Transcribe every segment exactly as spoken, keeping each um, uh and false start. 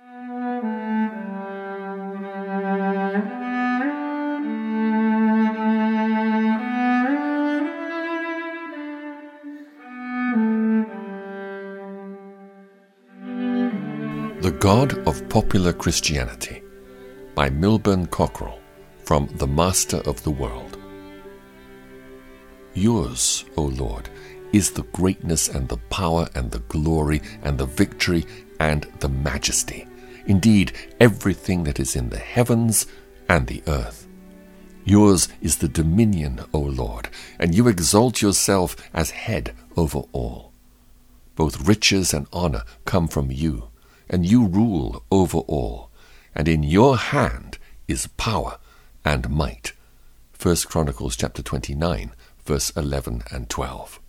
The God of Popular Christianity by Milburn Cockrell from The Master of the World. Yours, O Lord, is the greatness and the power and the glory and the victory and the majesty, indeed everything that is in the heavens and the earth. Yours is the dominion, O Lord, and you exalt yourself as head over all. Both riches and honor come from you, and you rule over all, and in your hand is power and might. First Chronicles chapter twenty-nine, verse eleven and twelve.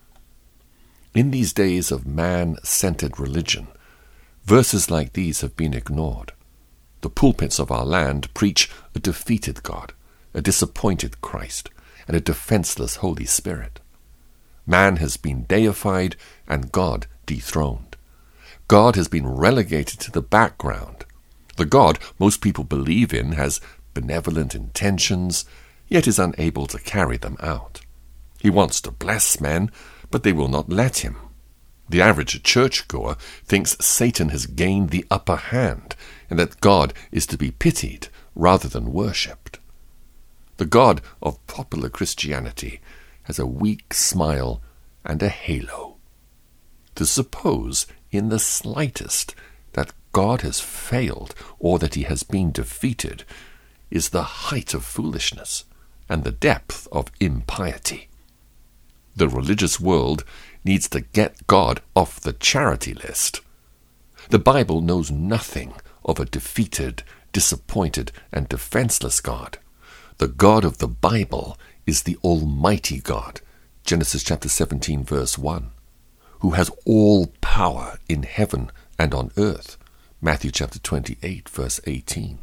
In these days of man-centered religion, verses like these have been ignored. The pulpits of our land preach a defeated God, a disappointed Christ, and a defenseless Holy Spirit. Man has been deified and God dethroned. God has been relegated to the background. The God most people believe in has benevolent intentions, yet is unable to carry them out. He wants to bless men, but they will not let him. The average churchgoer thinks Satan has gained the upper hand, and that God is to be pitied rather than worshipped. The God of popular Christianity has a weak smile and a halo. To suppose in the slightest that God has failed or that he has been defeated is the height of foolishness and the depth of impiety. The religious world needs to get God off the charity list. The Bible knows nothing of a defeated, disappointed, and defenseless God. The God of the Bible is the Almighty God, Genesis chapter seventeen, verse one, who has all power in heaven and on earth, Matthew chapter twenty-eight, verse eighteen.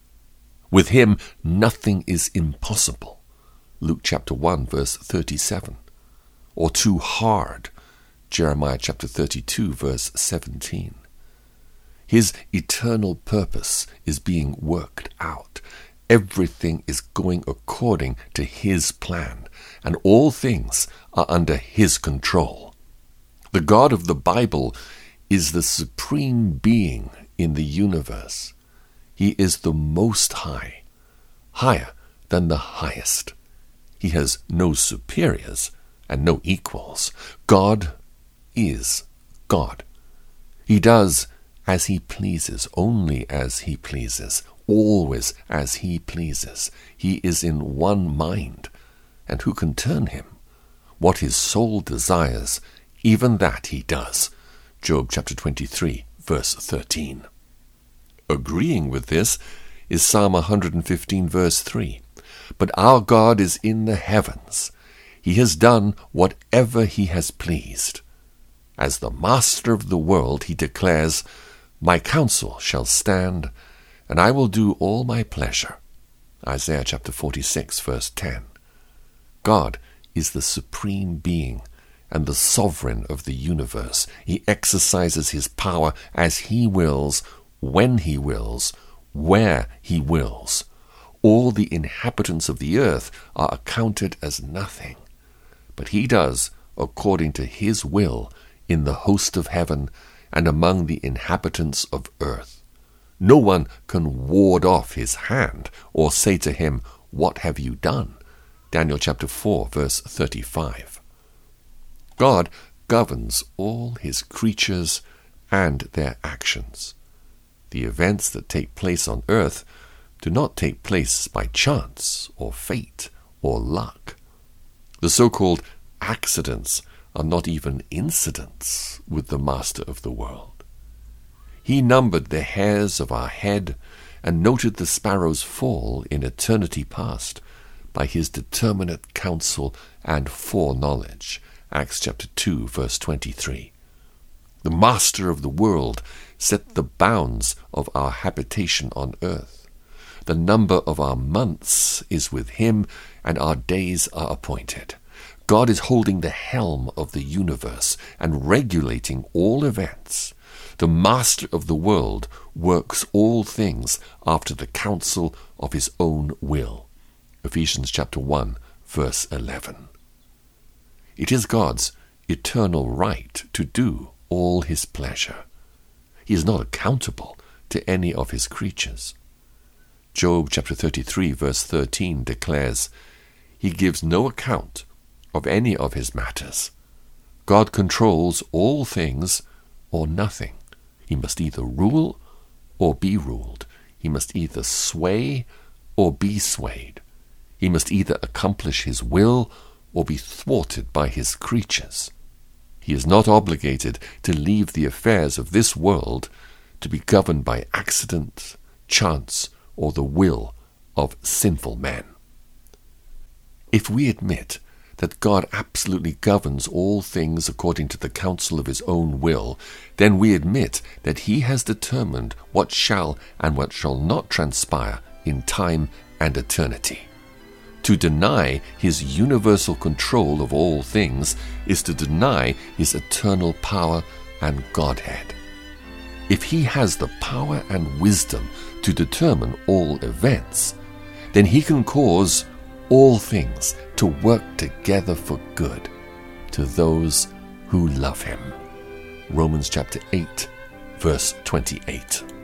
With him nothing is impossible, Luke chapter one, verse thirty-seven, or too hard, Jeremiah chapter thirty-two, verse seventeen. His eternal purpose is being worked out. Everything is going according to his plan, and all things are under his control. The God of the Bible is the supreme being in the universe. He is the Most High, higher than the highest. He has no superiors and no equals. God is God. He does as he pleases, only as he pleases, always as he pleases. He is in one mind, and who can turn him? What his soul desires, even that he does. Job chapter twenty-three, verse thirteen. Agreeing with this is Psalm one hundred fifteen, verse three. But our God is in the heavens. He has done whatever he has pleased. As the master of the world, he declares, my counsel shall stand, and I will do all my pleasure. Isaiah chapter forty-six, verse ten. God is the supreme being and the sovereign of the universe. He exercises his power as he wills, when he wills, where he wills. All the inhabitants of the earth are accounted as nothing, but he does according to his will in the host of heaven and among the inhabitants of earth. No one can ward off his hand or say to him, what have you done? Daniel chapter four, verse thirty-five. God governs all his creatures and their actions. The events that take place on earth do not take place by chance or fate or luck. The so-called accidents are not even incidents with the master of the world. He numbered the hairs of our head and noted the sparrows' fall in eternity past by his determinate counsel and foreknowledge. Acts chapter two, verse twenty-three. The master of the world set the bounds of our habitation on earth. The number of our months is with him, and our days are appointed. God is holding the helm of the universe and regulating all events. The master of the world works all things after the counsel of his own will. Ephesians chapter one, verse eleven. It is God's eternal right to do all his pleasure. He is not accountable to any of his creatures. Job chapter thirty-three, verse thirteen declares, "He gives no account of any of his matters. God controls all things or nothing. He must either rule or be ruled. He must either sway or be swayed. He must either accomplish his will or be thwarted by his creatures. He is not obligated to leave the affairs of this world to be governed by accident, chance, or the will of sinful men." If we admit that God absolutely governs all things according to the counsel of his own will, then we admit that he has determined what shall and what shall not transpire in time and eternity. To deny his universal control of all things is to deny his eternal power and Godhead. If he has the power and wisdom to determine all events, then he can cause all things to work together for good to those who love him. Romans chapter eight, verse twenty-eight.